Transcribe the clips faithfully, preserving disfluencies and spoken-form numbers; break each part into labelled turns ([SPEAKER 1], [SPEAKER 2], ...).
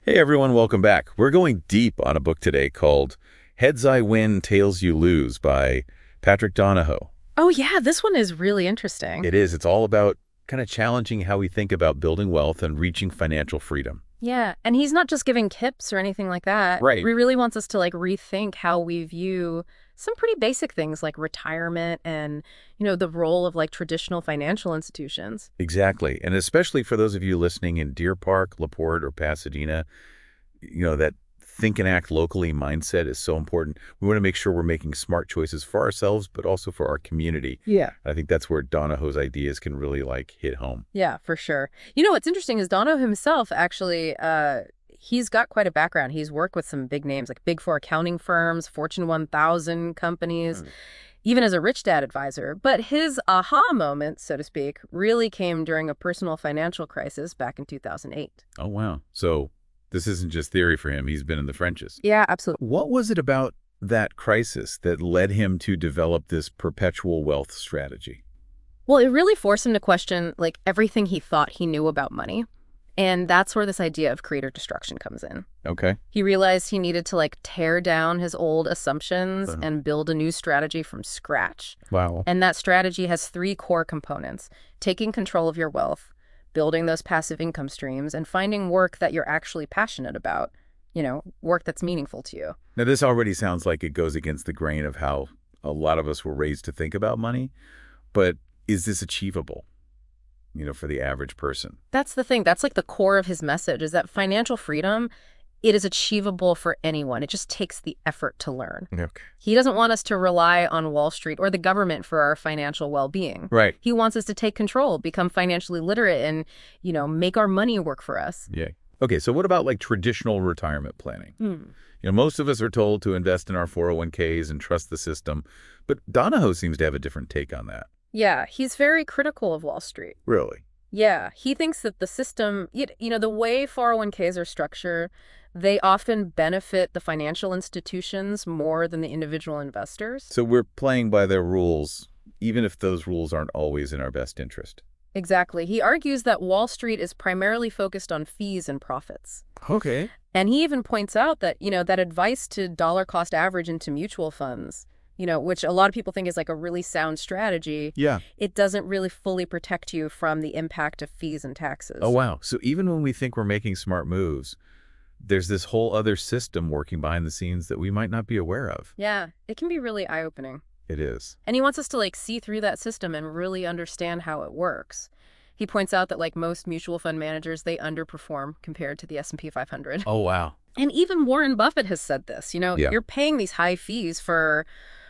[SPEAKER 1] Hey everyone, welcome back. We're going deep on a book today called Heads I Win, Tails You Lose by Patrick Donohoe.
[SPEAKER 2] Oh, yeah, this one is really interesting.
[SPEAKER 1] It is. It's all about kind of challenging how we think about building wealth and reaching financial freedom.
[SPEAKER 2] Yeah, and he's not just giving tips or anything like that.
[SPEAKER 1] Right.
[SPEAKER 2] He really wants us to like rethink how we view some pretty basic things like retirement and, you know, the role of like traditional financial institutions.
[SPEAKER 1] Exactly. And especially for those of you listening in Deer Park, LaPorte, or Pasadena, you know, that think and act locally mindset is so important. We want to make sure we're making smart choices for ourselves, but also for our community.
[SPEAKER 2] Yeah.
[SPEAKER 1] I think that's where Donohoe's ideas can really like hit home.
[SPEAKER 2] Yeah, for sure. You know, what's interesting is Dono himself actually, uh, he's got quite a background. He's worked with some big names like Big Four accounting firms, Fortune one thousand companies,
[SPEAKER 1] Mm.
[SPEAKER 2] even as a rich dad advisor. But his aha moment, so to speak, really came during a personal financial crisis back in two thousand eight.
[SPEAKER 1] Oh, wow. So this isn't just theory for him. He's been in the trenches.
[SPEAKER 2] Yeah, absolutely.
[SPEAKER 1] What was it about that crisis that led him to develop this perpetual wealth strategy?
[SPEAKER 2] Well, it really forced him to question like everything he thought he knew about money. And that's where this idea of creator destruction comes in.
[SPEAKER 1] Okay.
[SPEAKER 2] He realized he needed to like tear down his old assumptions
[SPEAKER 1] Uh-huh.
[SPEAKER 2] and build a new strategy from scratch.
[SPEAKER 1] Wow.
[SPEAKER 2] And that strategy has three core components: taking control of your wealth, building those passive income streams, and finding work that you're actually passionate about, you know, work that's meaningful to you.
[SPEAKER 1] Now, this already sounds like it goes against the grain of how a lot of us were raised to think about money, but is this achievable, you know, for the average person?
[SPEAKER 2] That's the thing. That's like the core of his message, is that financial freedom, it is achievable for anyone. It just takes the effort to learn.
[SPEAKER 1] Okay.
[SPEAKER 2] He doesn't want us to rely on Wall Street or the government for our financial well-being.
[SPEAKER 1] Right.
[SPEAKER 2] He wants us to take control, become financially literate, and, you know, make our money work for us.
[SPEAKER 1] Yeah. Okay, so what about like traditional retirement planning?
[SPEAKER 2] Hmm.
[SPEAKER 1] You know, most of us are told to invest in our four oh one Ks and trust the system, but Donohoe seems to have a different take on that.
[SPEAKER 2] Yeah, he's very critical of Wall Street.
[SPEAKER 1] Really?
[SPEAKER 2] Yeah, he thinks that the system, you you know, the way four oh one Ks are structured, they often benefit the financial institutions more than the individual investors.
[SPEAKER 1] So we're playing by their rules, even if those rules aren't always in our best interest.
[SPEAKER 2] Exactly. He argues that Wall Street is primarily focused on fees and profits.
[SPEAKER 1] Okay.
[SPEAKER 2] And he even points out that, you know, that advice to dollar cost average into mutual funds, you know, which a lot of people think is like a really sound strategy,
[SPEAKER 1] Yeah.
[SPEAKER 2] it doesn't really fully protect you from the impact of fees and taxes.
[SPEAKER 1] Oh, wow. So even when we think we're making smart moves, there's this whole other system working behind the scenes that we might not be aware of.
[SPEAKER 2] Yeah, it can be really eye-opening.
[SPEAKER 1] It is.
[SPEAKER 2] And he wants us to like see through that system and really understand how it works. He points out that like most mutual fund managers, they underperform compared to the S and P five hundred.
[SPEAKER 1] Oh, wow.
[SPEAKER 2] And even Warren Buffett has said this, you know,
[SPEAKER 1] Yeah.
[SPEAKER 2] you're paying these high fees for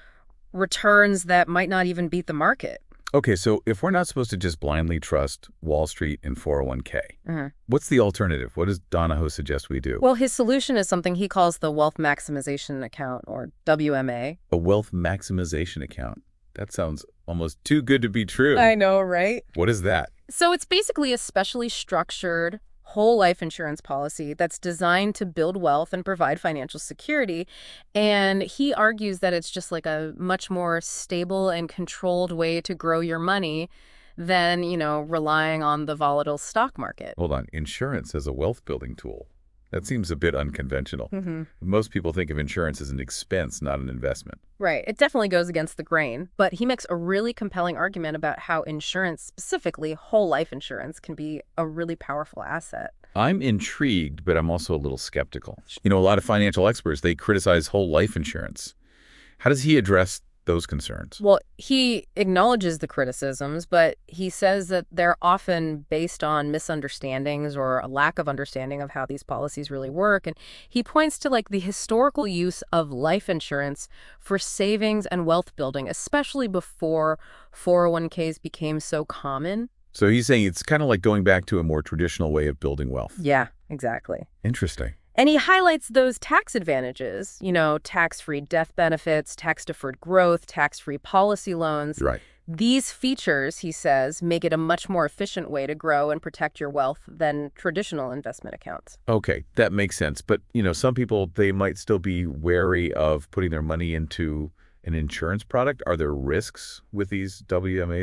[SPEAKER 2] returns that might not even beat the market.
[SPEAKER 1] Okay, so if we're not supposed to just blindly trust Wall Street and four oh one K,
[SPEAKER 2] Uh-huh.
[SPEAKER 1] what's the alternative? What does Donohoe suggest we do?
[SPEAKER 2] Well, his solution is something he calls the Wealth Maximization Account, or W M A.
[SPEAKER 1] A wealth maximization account. That sounds almost too good to be true.
[SPEAKER 2] I know, right?
[SPEAKER 1] What is that?
[SPEAKER 2] So it's basically a specially structured whole life insurance policy that's designed to build wealth and provide financial security. And he argues that it's just like a much more stable and controlled way to grow your money than, you know, relying on the volatile stock market.
[SPEAKER 1] Hold on. Insurance as a wealth building tool. That seems a bit unconventional.
[SPEAKER 2] Mm-hmm.
[SPEAKER 1] Most people think of insurance as an expense, not an investment.
[SPEAKER 2] Right. It definitely goes against the grain, but he makes a really compelling argument about how insurance, specifically whole life insurance, can be a really powerful asset.
[SPEAKER 1] I'm intrigued, but I'm also a little skeptical. You know, a lot of financial experts, they criticize whole life insurance. How does he address those concerns?
[SPEAKER 2] Well, he acknowledges the criticisms, but he says that they're often based on misunderstandings or a lack of understanding of how these policies really work. And he points to like the historical use of life insurance for savings and wealth building, especially before four oh one Ks became so common.
[SPEAKER 1] So he's saying it's kind of like going back to a more traditional way of building wealth.
[SPEAKER 2] Yeah, exactly.
[SPEAKER 1] Interesting.
[SPEAKER 2] And he highlights those tax advantages, you know, tax-free death benefits, tax-deferred growth, tax-free policy loans.
[SPEAKER 1] Right.
[SPEAKER 2] These features, he says, make it a much more efficient way to grow and protect your wealth than traditional investment accounts.
[SPEAKER 1] Okay, that makes sense. But, you know, some people, they might still be wary of putting their money into an insurance product. Are there risks with these W M As?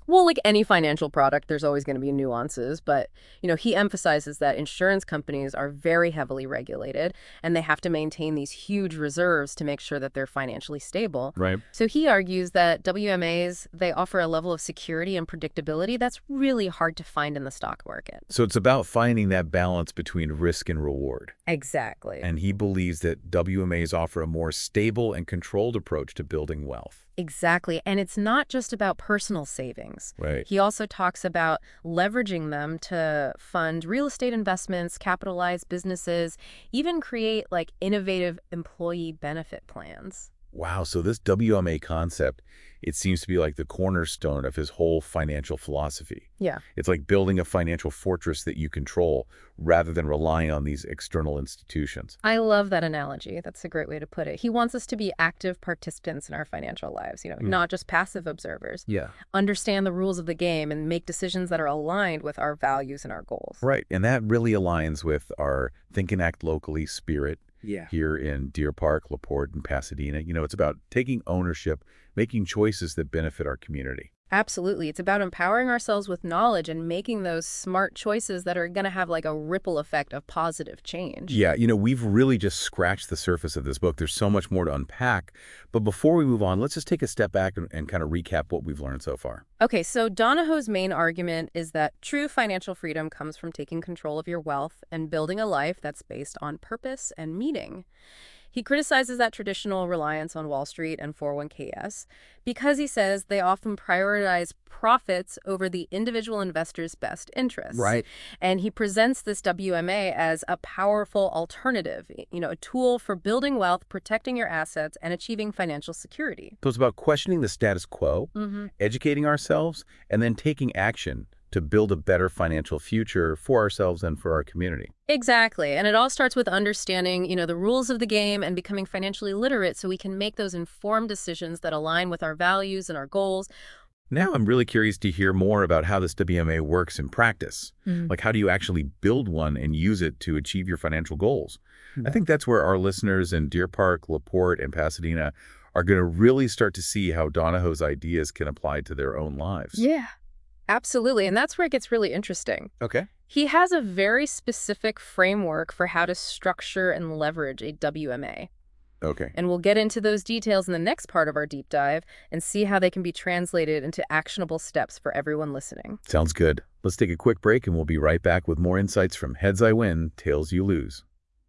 [SPEAKER 2] Well, like any financial product, there's always going to be nuances, but, you know, he emphasizes that insurance companies are very heavily regulated and they have to maintain these huge reserves to make sure that they're financially stable.
[SPEAKER 1] Right.
[SPEAKER 2] So he argues that W M As, they offer a level of security and predictability that's really hard to find in the stock market.
[SPEAKER 1] So it's about finding that balance between risk and reward.
[SPEAKER 2] Exactly.
[SPEAKER 1] And he believes that W M As offer a more stable and controlled approach to building wealth.
[SPEAKER 2] Exactly. And it's not just about personal savings.
[SPEAKER 1] Right.
[SPEAKER 2] He also talks about leveraging them to fund real estate investments, capitalize businesses, even create like innovative employee benefit plans.
[SPEAKER 1] Wow, so this W M A concept, it seems to be like the cornerstone of his whole financial philosophy.
[SPEAKER 2] Yeah.
[SPEAKER 1] It's like building a financial fortress that you control rather than relying on these external institutions.
[SPEAKER 2] I love that analogy. That's a great way to put it. He wants us to be active participants in our financial lives, you know,
[SPEAKER 1] Mm.
[SPEAKER 2] not just passive observers.
[SPEAKER 1] Yeah.
[SPEAKER 2] Understand the rules of the game and make decisions that are aligned with our values and our goals.
[SPEAKER 1] Right, and that really aligns with our Think and Act Locally spirit.
[SPEAKER 3] Yeah.
[SPEAKER 1] Here in Deer Park, LaPorte, and Pasadena. You know, it's about taking ownership, making choices that benefit our community.
[SPEAKER 2] Absolutely. It's about empowering ourselves with knowledge and making those smart choices that are going to have like a ripple effect of positive change.
[SPEAKER 1] Yeah, you know, we've really just scratched the surface of this book. There's so much more to unpack. But before we move on, let's just take a step back and, and kind of recap what we've learned so far.
[SPEAKER 2] Okay, so Donahoe's main argument is that true financial freedom comes from taking control of your wealth and building a life that's based on purpose and meaning. He criticizes that traditional reliance on Wall Street and four oh one k s because he says they often prioritize profits over the individual investor's best interests.
[SPEAKER 3] Right.
[SPEAKER 2] And he presents this W M A as a powerful alternative, you know, a tool for building wealth, protecting your assets, and achieving financial security.
[SPEAKER 1] So it's about questioning the status quo,
[SPEAKER 2] Mm-hmm.
[SPEAKER 1] educating ourselves, and then taking action to build a better financial future for ourselves and for our community.
[SPEAKER 2] Exactly. And it all starts with understanding, you know, the rules of the game and becoming financially literate so we can make those informed decisions that align with our values and our goals.
[SPEAKER 1] Now I'm really curious to hear more about how this W M A works in practice.
[SPEAKER 2] Mm.
[SPEAKER 1] Like, how do you actually build one and use it to achieve your financial goals? I think that's where our listeners in Deer Park, LaPorte, and Pasadena are going to really start to see how Donahoe's ideas can apply to their own lives.
[SPEAKER 2] Yeah, absolutely. And that's where it gets really interesting.
[SPEAKER 1] Okay.
[SPEAKER 2] He has a very specific framework for how to structure and leverage a W M A.
[SPEAKER 1] Okay.
[SPEAKER 2] And we'll get into those details in the next part of our deep dive and see how they can be translated into actionable steps for everyone listening.
[SPEAKER 1] Sounds good. Let's take a quick break and we'll be right back with more insights from Heads I Win, Tails You Lose.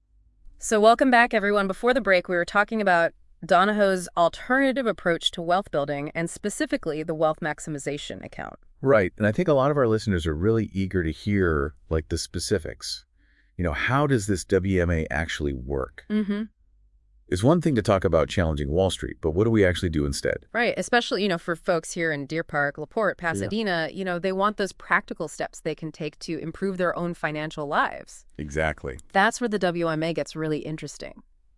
[SPEAKER 2] So welcome back, everyone. Before the break, we were talking about Donahoe's alternative approach to wealth building and specifically the wealth maximization account.
[SPEAKER 1] Right. And I think a lot of our listeners are really eager to hear like the specifics. You know, how does this W M A actually work?
[SPEAKER 2] Mm-hmm.
[SPEAKER 1] It's one thing to talk about challenging Wall Street, but what do we actually do instead?
[SPEAKER 2] Right. Especially, you know, for folks here in Deer Park, LaPorte, Pasadena, you know, they want those practical steps they can take to improve their own financial lives.
[SPEAKER 1] Exactly.
[SPEAKER 2] That's where the W M A gets really interesting.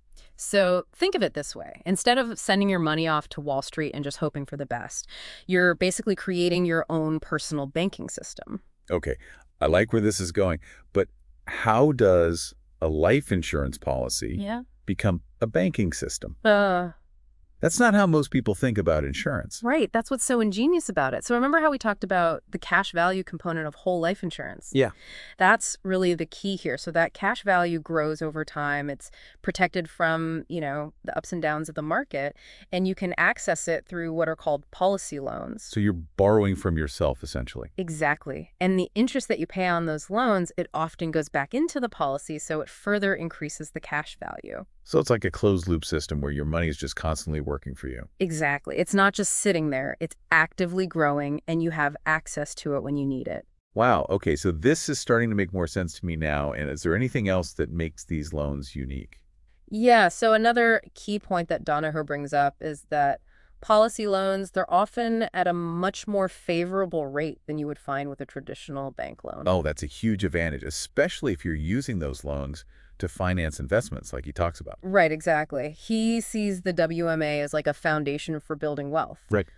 [SPEAKER 2] So think of it this way. Instead of sending your money off to Wall Street and just hoping for the best, you're basically creating your own personal banking system.
[SPEAKER 1] Okay. I like where this is going, but how does a life insurance policy
[SPEAKER 2] Yeah.
[SPEAKER 1] become a banking system?
[SPEAKER 2] Uh,
[SPEAKER 1] That's not how most people think about insurance.
[SPEAKER 2] right. That's what's so ingenious about it. So remember how we talked about the cash value component of whole life insurance?
[SPEAKER 3] Yeah.
[SPEAKER 2] That's really the key here. So that cash value grows over time. It's protected from, you know, the ups and downs of the market, and you can access it through what are called policy loans.
[SPEAKER 1] So you're borrowing from yourself, essentially.
[SPEAKER 2] Exactly. And the interest that you pay on those loans, it often goes back into the policy, so it further increases the cash value.
[SPEAKER 1] So it's like a closed loop system where your money is just constantly working for you.
[SPEAKER 2] Exactly. It's not just sitting there. It's actively growing, and you have access to it when you need it.
[SPEAKER 1] Wow. Okay. So this is starting to make more sense to me now. And is there anything else that makes these loans unique?
[SPEAKER 2] Yeah. So another key point that Donahoe brings up is that policy loans, they're often at a much more favorable rate than you would find with a traditional bank loan.
[SPEAKER 1] Oh, that's a huge advantage, especially if you're using those loans to finance investments like he talks about.
[SPEAKER 2] Right, exactly. He sees the W M A as like a foundation for building wealth.
[SPEAKER 1] Right.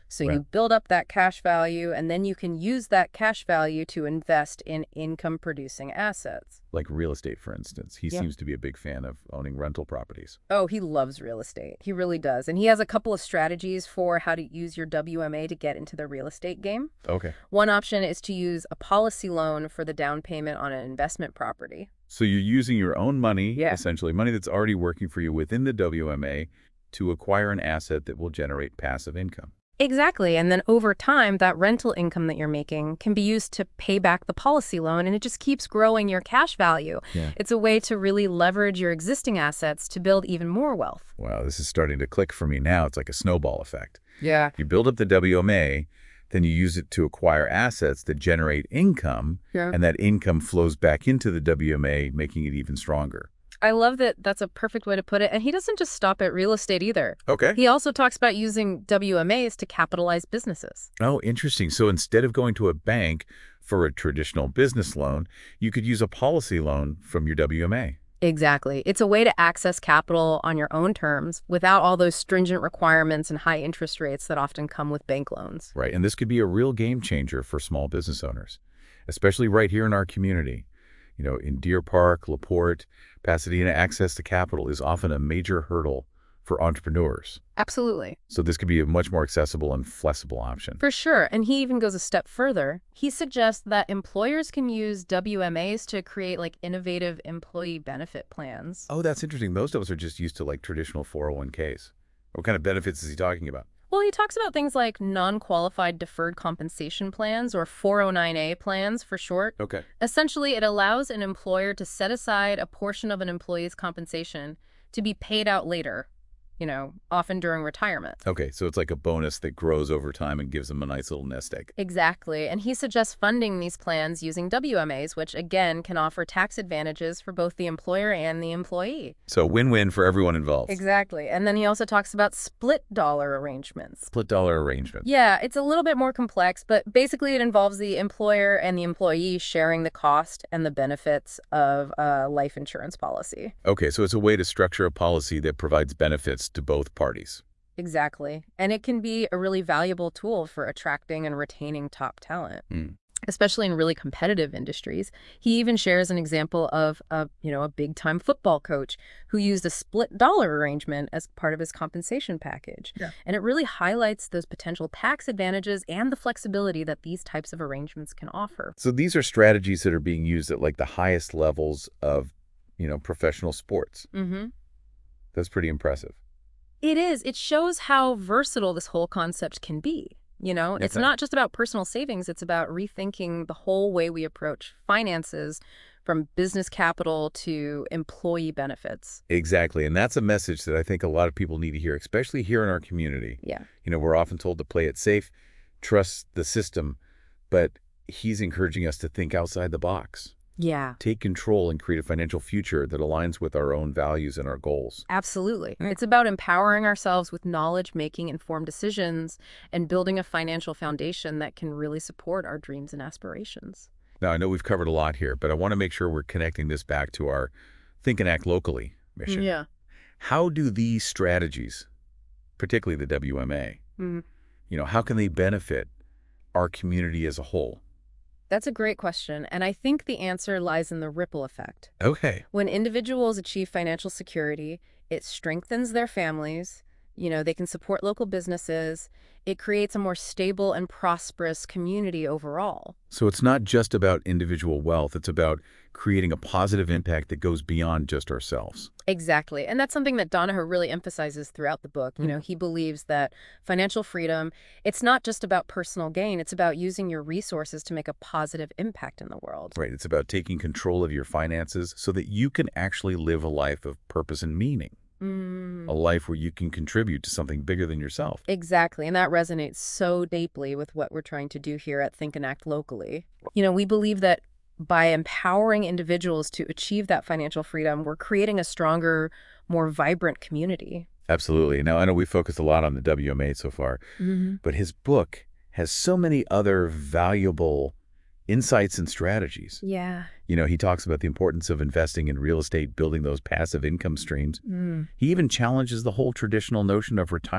[SPEAKER 2] So
[SPEAKER 1] Right.
[SPEAKER 2] you build up that cash value, and then you can use that cash value to invest in income-producing assets.
[SPEAKER 1] Like real estate, for instance. He
[SPEAKER 2] Yeah.
[SPEAKER 1] seems to be a big fan of owning rental properties.
[SPEAKER 2] Oh, he loves real estate. He really does. And he has a couple of strategies for how to use your W M A to get into the real estate game.
[SPEAKER 1] Okay.
[SPEAKER 2] One option is to use a policy loan for the down payment on an investment property.
[SPEAKER 1] So you're using your own money,
[SPEAKER 2] Yeah.
[SPEAKER 1] essentially, money that's already working for you within the W M A to acquire an asset that will generate passive income.
[SPEAKER 2] Exactly. And then over time, that rental income that you're making can be used to pay back the policy loan, and it just keeps growing your cash value.
[SPEAKER 1] Yeah.
[SPEAKER 2] It's a way to really leverage your existing assets to build even more wealth.
[SPEAKER 1] Wow, this is starting to click for me now. It's like a snowball effect.
[SPEAKER 2] Yeah.
[SPEAKER 1] You build up the W M A, then you use it to acquire assets that generate income,
[SPEAKER 2] Yeah.
[SPEAKER 1] and that income flows back into the W M A, making it even stronger.
[SPEAKER 2] I love that that's a perfect way to put it. And he doesn't just stop at real estate either.
[SPEAKER 1] Okay.
[SPEAKER 2] He also talks about using W M As to capitalize businesses.
[SPEAKER 1] Oh, interesting. So instead of going to a bank for a traditional business loan, you could use a policy loan from your W M A.
[SPEAKER 2] Exactly. It's a way to access capital on your own terms without all those stringent requirements and high interest rates that often come with bank loans.
[SPEAKER 1] Right. And this could be a real game changer for small business owners, especially right here in our community. You know, in Deer Park, LaPorte, Pasadena, access to capital is often a major hurdle for entrepreneurs.
[SPEAKER 2] Absolutely.
[SPEAKER 1] So this could be a much more accessible and flexible option.
[SPEAKER 2] For sure. And he even goes a step further. He suggests that employers can use W M As to create like innovative employee benefit plans.
[SPEAKER 1] Oh, that's interesting. Most of us are just used to like traditional four oh one Ks. What kind of benefits is he talking about?
[SPEAKER 2] Well, he talks about things like non-qualified deferred compensation plans, or four oh nine A plans for short.
[SPEAKER 1] Okay.
[SPEAKER 2] Essentially, it allows an employer to set aside a portion of an employee's compensation to be paid out later, you know, often during retirement.
[SPEAKER 1] Okay, so it's like a bonus that grows over time and gives them a nice little nest egg.
[SPEAKER 2] Exactly. And he suggests funding these plans using W M As, which again can offer tax advantages for both the employer and the employee.
[SPEAKER 1] So win-win for everyone involved.
[SPEAKER 2] Exactly. And then he also talks about split dollar arrangements.
[SPEAKER 1] Split dollar arrangement.
[SPEAKER 2] Yeah, it's a little bit more complex, but basically it involves the employer and the employee sharing the cost and the benefits of a life insurance policy.
[SPEAKER 1] Okay, so it's a way to structure a policy that provides benefits to both parties.
[SPEAKER 2] Exactly. And it can be a really valuable tool for attracting and retaining top talent,
[SPEAKER 1] Mm.
[SPEAKER 2] especially in really competitive industries. He even shares an example of a, you know, a big-time football coach who used a split dollar arrangement as part of his compensation package.
[SPEAKER 1] Yeah.
[SPEAKER 2] And it really highlights those potential tax advantages and the flexibility that these types of arrangements can offer.
[SPEAKER 1] So these are strategies that are being used at like the highest levels of, you know, professional sports.
[SPEAKER 2] Mm-hmm.
[SPEAKER 1] That's pretty impressive.
[SPEAKER 2] It is. It shows how versatile this whole concept can be. You know, it's
[SPEAKER 1] Okay.
[SPEAKER 2] not just about personal savings. It's about rethinking the whole way we approach finances, from business capital to employee benefits.
[SPEAKER 1] Exactly. And that's a message that I think a lot of people need to hear, especially here in our community.
[SPEAKER 2] Yeah.
[SPEAKER 1] You know, we're often told to play it safe, trust the system, but he's encouraging us to think outside the box,
[SPEAKER 2] Yeah.
[SPEAKER 1] take control, and create a financial future that aligns with our own values and our goals.
[SPEAKER 2] Absolutely.
[SPEAKER 1] Mm.
[SPEAKER 2] It's about empowering ourselves with knowledge, making informed decisions, and building a financial foundation that can really support our dreams and aspirations.
[SPEAKER 1] Now, I know we've covered a lot here, but I want to make sure we're connecting this back to our Think and Act Locally mission.
[SPEAKER 2] Yeah.
[SPEAKER 1] How do these strategies, particularly the W M A,
[SPEAKER 2] Mhm.
[SPEAKER 1] you know, how can they benefit our community as a whole?
[SPEAKER 2] That's a great question, and I think the answer lies in the ripple effect.
[SPEAKER 1] Okay.
[SPEAKER 2] When individuals achieve financial security, it strengthens their families. You know, they can support local businesses. It creates a more stable and prosperous community overall.
[SPEAKER 1] So it's not just about individual wealth. It's about creating a positive impact that goes beyond just ourselves.
[SPEAKER 2] Exactly. And that's something that Donahoe really emphasizes throughout the book. You know, he believes that financial freedom, it's not just about personal gain. It's about using your resources to make a positive impact in the world.
[SPEAKER 1] Right. It's about taking control of your finances so that you can actually live a life of purpose and meaning,
[SPEAKER 2] Mm.
[SPEAKER 1] a life where you can contribute to something bigger than yourself.
[SPEAKER 2] Exactly. And that resonates so deeply with what we're trying to do here at Think and Act Locally. You know, we believe that by empowering individuals to achieve that financial freedom, we're creating a stronger, more vibrant community.
[SPEAKER 1] Absolutely. Now, I know we focused a lot on the W M A so far,
[SPEAKER 2] Mm-hmm.
[SPEAKER 1] but his book has so many other valuable insights and strategies.
[SPEAKER 2] Yeah.
[SPEAKER 1] You know, he talks about the importance of investing in real estate, building those passive income streams.
[SPEAKER 2] Mm.
[SPEAKER 1] He even challenges the whole traditional notion of retirement.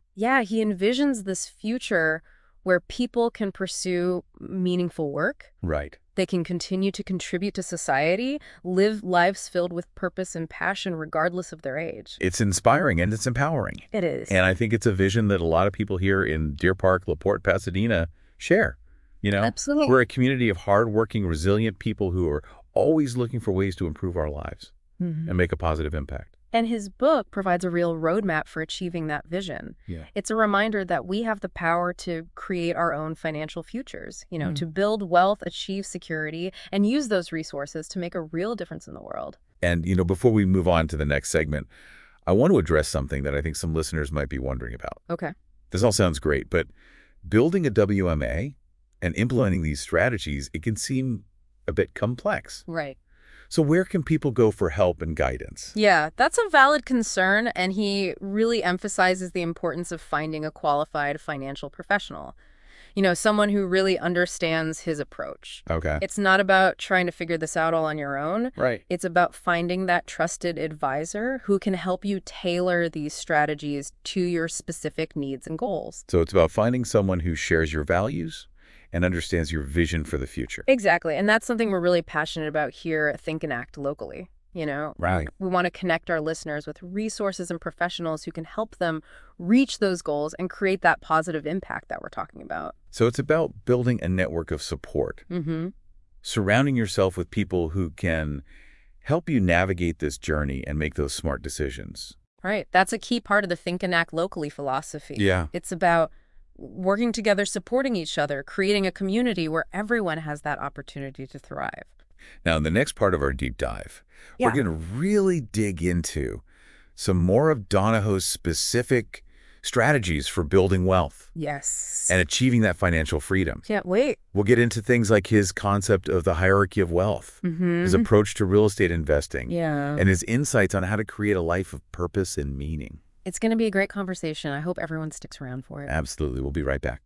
[SPEAKER 2] Yeah, he envisions this future where people can pursue meaningful work.
[SPEAKER 1] Right.
[SPEAKER 2] They can continue to contribute to society, live lives filled with purpose and passion regardless of their age.
[SPEAKER 1] It's inspiring and it's empowering.
[SPEAKER 2] It is.
[SPEAKER 1] And I think it's a vision that a lot of people here in Deer Park, LaPorte, Pasadena share. You know,
[SPEAKER 2] Absolutely.
[SPEAKER 1] we're a community of hardworking, resilient people who are always looking for ways to improve our lives
[SPEAKER 2] Mhm.
[SPEAKER 1] and make a positive impact.
[SPEAKER 2] And his book provides a real roadmap for achieving that vision.
[SPEAKER 1] Yeah.
[SPEAKER 2] It's a reminder that we have the power to create our own financial futures, you know,
[SPEAKER 1] Mm.
[SPEAKER 2] to build wealth, achieve security, and use those resources to make a real difference in the world.
[SPEAKER 1] And, you know, before we move on to the next segment, I want to address something that I think some listeners might be wondering about.
[SPEAKER 2] Okay.
[SPEAKER 1] This all sounds great, but building a W M A and implementing these strategies, it can seem a bit complex.
[SPEAKER 2] Right.
[SPEAKER 1] So where can people go for help and guidance?
[SPEAKER 2] Yeah, that's a valid concern, and he really emphasizes the importance of finding a qualified financial professional. You know, someone who really understands his approach.
[SPEAKER 1] Okay.
[SPEAKER 2] It's not about trying to figure this out all on your own.
[SPEAKER 1] Right.
[SPEAKER 2] It's about finding that trusted advisor who can help you tailor these strategies to your specific needs and goals.
[SPEAKER 1] So it's about finding someone who shares your values and understands your vision for the future.
[SPEAKER 2] Exactly. And that's something we're really passionate about here at Think and Act locally. You know,
[SPEAKER 1] Right.
[SPEAKER 2] we want to connect our listeners with resources and professionals who can help them reach those goals and create that positive impact that we're talking about.
[SPEAKER 1] So it's about building a network of support,
[SPEAKER 2] Mm-hmm.
[SPEAKER 1] surrounding yourself with people who can help you navigate this journey and make those smart decisions.
[SPEAKER 2] Right. That's a key part of the Think and Act locally philosophy.
[SPEAKER 1] Yeah.
[SPEAKER 2] It's about working together, supporting each other, creating a community where everyone has that opportunity to thrive.
[SPEAKER 1] Now, in the next part of our deep dive,
[SPEAKER 2] Yeah.
[SPEAKER 1] we're going to really dig into some more of Donahoe's specific strategies for building wealth
[SPEAKER 2] Yes.
[SPEAKER 1] and achieving that financial freedom.
[SPEAKER 2] Can't wait.
[SPEAKER 1] We'll get into things like his concept of the hierarchy of wealth,
[SPEAKER 2] Mm-hmm.
[SPEAKER 1] his approach to real estate investing,
[SPEAKER 2] Yeah.
[SPEAKER 1] and his insights on how to create a life of purpose and meaning.
[SPEAKER 2] It's going to be a great conversation. I hope everyone sticks around for it.
[SPEAKER 1] Absolutely. We'll be right back.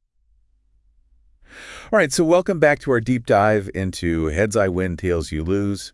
[SPEAKER 1] All right, so welcome back to our deep dive into Heads I Win, Tails You Lose.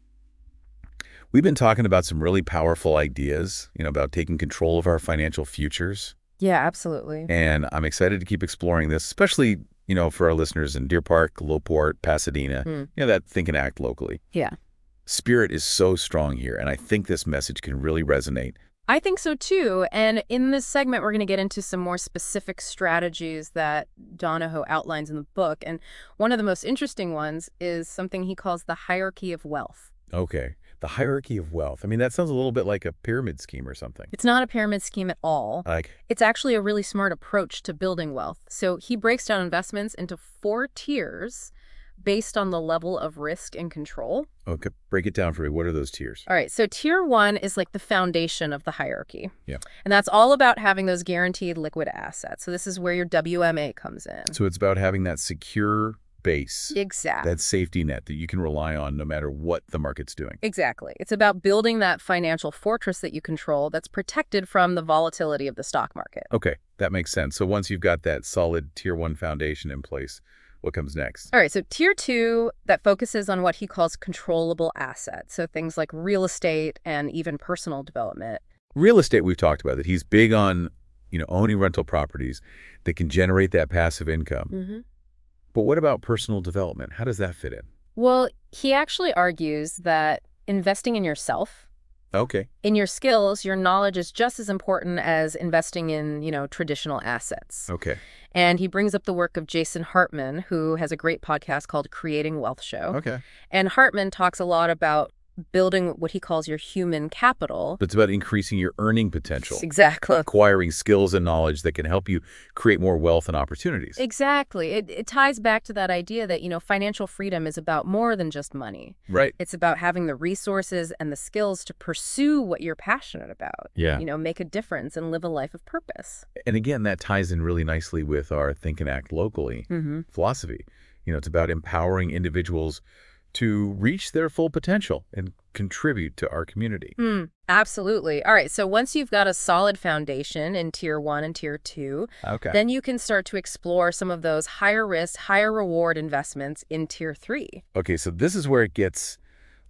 [SPEAKER 1] We've been talking about some really powerful ideas, you know, about taking control of our financial futures.
[SPEAKER 2] Yeah, absolutely.
[SPEAKER 1] And I'm excited to keep exploring this, especially, you know, for our listeners in Deer Park, LaPorte, Pasadena,
[SPEAKER 2] Mm.
[SPEAKER 1] you know, that think and act locally.
[SPEAKER 2] Yeah.
[SPEAKER 1] Spirit is so strong here, and I think this message can really resonate.
[SPEAKER 2] I think so too. And in this segment, we're going to get into some more specific strategies that Donahoe outlines in the book. And one of the most interesting ones is something he calls the hierarchy of wealth.
[SPEAKER 1] Okay. The hierarchy of wealth. I mean, that sounds a little bit like a pyramid scheme or something.
[SPEAKER 2] It's not a pyramid scheme at all.
[SPEAKER 1] Like,
[SPEAKER 2] It's actually a really smart approach to building wealth. So he breaks down investments into four tiers based on the level of risk and control.
[SPEAKER 1] okay, break it down for me. What are those tiers?
[SPEAKER 2] All right, so tier one is like the foundation of the hierarchy.
[SPEAKER 1] Yeah.
[SPEAKER 2] And that's all about having those guaranteed liquid assets. So this is where your W M A comes in.
[SPEAKER 1] So it's about having that secure base,
[SPEAKER 2] Exactly.
[SPEAKER 1] that safety net that you can rely on no matter what the market's doing.
[SPEAKER 2] Exactly. It's about building that financial fortress that you control that's protected from the volatility of the stock market.
[SPEAKER 1] Okay, that makes sense. So once you've got that solid tier one foundation in place, what comes next?
[SPEAKER 2] All right, so tier two, that focuses on what he calls controllable assets. So things like real estate and even personal development.
[SPEAKER 1] Real estate, we've talked about that. He's big on, you know, owning rental properties that can generate that passive income.
[SPEAKER 2] Mm-hmm.
[SPEAKER 1] But what about personal development? How does that fit in?
[SPEAKER 2] Well, he actually argues that investing in yourself,
[SPEAKER 1] Okay.
[SPEAKER 2] in your skills, your knowledge is just as important as investing in, you know, traditional assets.
[SPEAKER 1] Okay.
[SPEAKER 2] And he brings up the work of Jason Hartman, who has a great podcast called Creating Wealth Show.
[SPEAKER 1] Okay.
[SPEAKER 2] And Hartman talks a lot about building what he calls your human capital.
[SPEAKER 1] But it's about increasing your earning potential,
[SPEAKER 2] Exactly.
[SPEAKER 1] acquiring skills and knowledge that can help you create more wealth and opportunities.
[SPEAKER 2] Exactly. It, it ties back to that idea that, you know, financial freedom is about more than just money.
[SPEAKER 1] Right.
[SPEAKER 2] It's about having the resources and the skills to pursue what you're passionate about.
[SPEAKER 1] Yeah.
[SPEAKER 2] You know, make a difference and live a life of purpose.
[SPEAKER 1] And again, that ties in really nicely with our Think and Act Locally
[SPEAKER 2] Mm-hmm.
[SPEAKER 1] philosophy. You know, it's about empowering individuals to reach their full potential and contribute to our community.
[SPEAKER 2] Mm, absolutely. All right. So once you've got a solid foundation in tier one and tier two,
[SPEAKER 1] Okay.
[SPEAKER 2] then you can start to explore some of those higher risk, higher reward investments in tier three.
[SPEAKER 1] Okay, so this is where it gets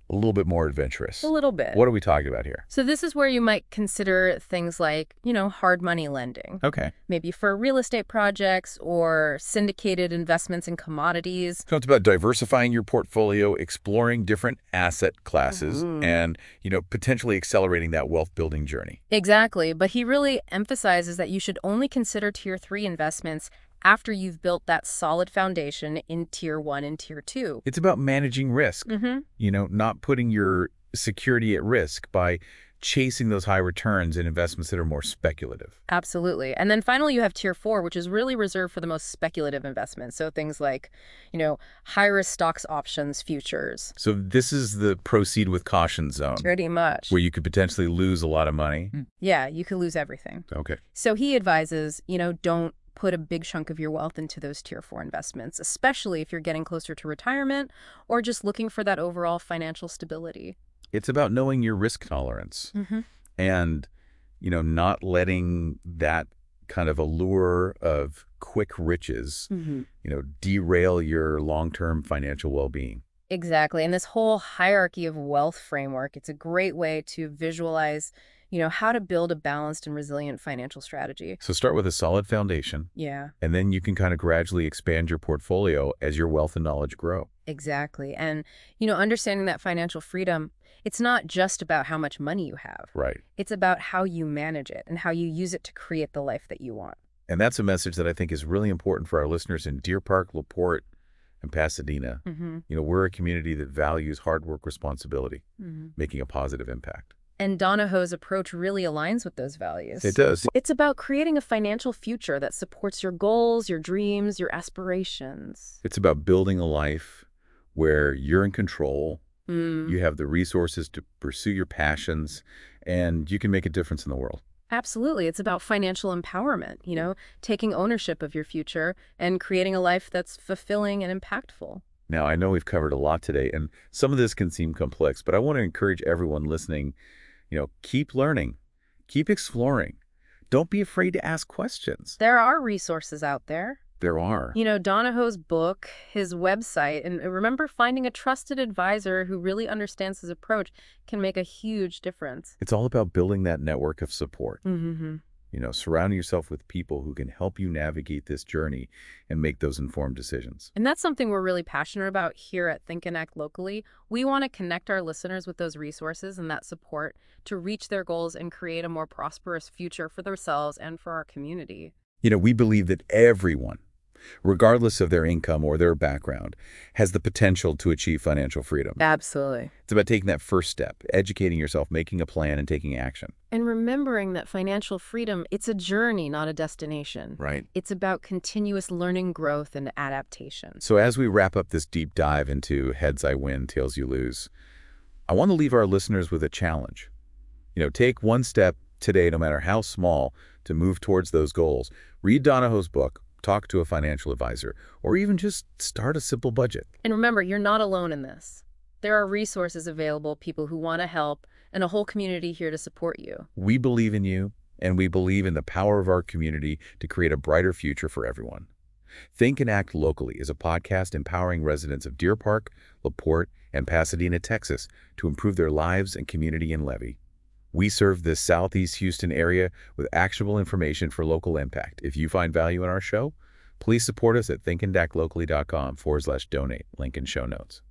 [SPEAKER 1] A little bit more adventurous.
[SPEAKER 2] A little bit.
[SPEAKER 1] What are we talking about here?
[SPEAKER 2] So this is where you might consider things like, you know, hard money lending.
[SPEAKER 1] Okay.
[SPEAKER 2] Maybe for real estate projects or syndicated investments in commodities.
[SPEAKER 1] So it's about diversifying your portfolio, exploring different asset classes,
[SPEAKER 2] Mhm.
[SPEAKER 1] and, you know, potentially accelerating that wealth building journey.
[SPEAKER 2] Exactly. But he really emphasizes that you should only consider tier three investments after you've built that solid foundation in tier one and tier two.
[SPEAKER 1] It's about managing risk,
[SPEAKER 2] Mm-hmm.
[SPEAKER 1] you know, not putting your security at risk by chasing those high returns in investments that are more speculative.
[SPEAKER 2] Absolutely. And then finally, you have tier four, which is really reserved for the most speculative investments. So things like, you know, high-risk stocks, options, futures.
[SPEAKER 1] So this is the proceed with caution zone,
[SPEAKER 2] Pretty much.
[SPEAKER 1] where you could potentially lose a lot of money.
[SPEAKER 2] Yeah, you could lose everything.
[SPEAKER 1] Okay.
[SPEAKER 2] So he advises, you know, don't put a big chunk of your wealth into those tier four investments, especially if you're getting closer to retirement or just looking for that overall financial stability.
[SPEAKER 1] It's about knowing your risk tolerance
[SPEAKER 2] Mm-hmm.
[SPEAKER 1] and, you know, not letting that kind of allure of quick riches,
[SPEAKER 2] Mm-hmm.
[SPEAKER 1] you know, derail your long-term financial well-being.
[SPEAKER 2] Exactly. And this whole hierarchy of wealth framework, it's a great way to visualize, you know, how to build a balanced and resilient financial strategy.
[SPEAKER 1] So start with a solid foundation,
[SPEAKER 2] Yeah,
[SPEAKER 1] and then you can kind of gradually expand your portfolio as your wealth and knowledge grow.
[SPEAKER 2] exactly. And, you know, understanding that financial freedom, it's not just about how much money you have.
[SPEAKER 1] Right.
[SPEAKER 2] It's about how you manage it and how you use it to create the life that you want.
[SPEAKER 1] And that's a message that I think is really important for our listeners in Deer Park, LaPorte, and Pasadena.
[SPEAKER 2] Mm-hmm.
[SPEAKER 1] You know, we're a community that values hard work, responsibility,
[SPEAKER 2] Mm-hmm.
[SPEAKER 1] making a positive impact.
[SPEAKER 2] And Donahoe's approach really aligns with those values.
[SPEAKER 1] It does.
[SPEAKER 2] It's about creating a financial future that supports your goals, your dreams, your aspirations.
[SPEAKER 1] It's about building a life where you're in control,
[SPEAKER 2] Mm.
[SPEAKER 1] you have the resources to pursue your passions, and you can make a difference in the world.
[SPEAKER 2] Absolutely. It's about financial empowerment, you know, taking ownership of your future and creating a life that's fulfilling and impactful.
[SPEAKER 1] Now, I know we've covered a lot today, and some of this can seem complex, but I want to encourage everyone listening, you know, keep learning, keep exploring. Don't be afraid to ask questions.
[SPEAKER 2] There are resources out there.
[SPEAKER 1] There are.
[SPEAKER 2] You know, Donahoe's book, his website, and remember, finding a trusted advisor who really understands his approach can make a huge difference.
[SPEAKER 1] It's all about building that network of support.
[SPEAKER 2] Mm-hmm.
[SPEAKER 1] You know, surrounding yourself with people who can help you navigate this journey and make those informed decisions.
[SPEAKER 2] And that's something we're really passionate about here at Think and Act Locally. We want to connect our listeners with those resources and that support to reach their goals and create a more prosperous future for themselves and for our community.
[SPEAKER 1] You know, we believe that everyone, regardless of their income or their background, has the potential to achieve financial freedom.
[SPEAKER 2] Absolutely.
[SPEAKER 1] It's about taking that first step, educating yourself, making a plan, and taking action.
[SPEAKER 2] And remembering that financial freedom, it's a journey, not a destination.
[SPEAKER 1] Right.
[SPEAKER 2] It's about continuous learning, growth, and adaptation.
[SPEAKER 1] So as we wrap up this deep dive into Heads I Win, Tails You Lose, I want to leave our listeners with a challenge. You know, take one step today, no matter how small, to move towards those goals. Read Donahoe's book, talk to a financial advisor, or even just start a simple budget.
[SPEAKER 2] And remember, you're not alone in this. There are resources available, people who want to help, and a whole community here to support you.
[SPEAKER 1] We believe in you, and we believe in the power of our community to create a brighter future for everyone. Think and Act Locally is a podcast empowering residents of Deer Park, LaPorte, and Pasadena, Texas, to improve their lives and community in Levy. We serve the Southeast Houston area with actionable information for local impact. If you find value in our show, please support us at thinkandactlocally.com forward slash donate, link in show notes.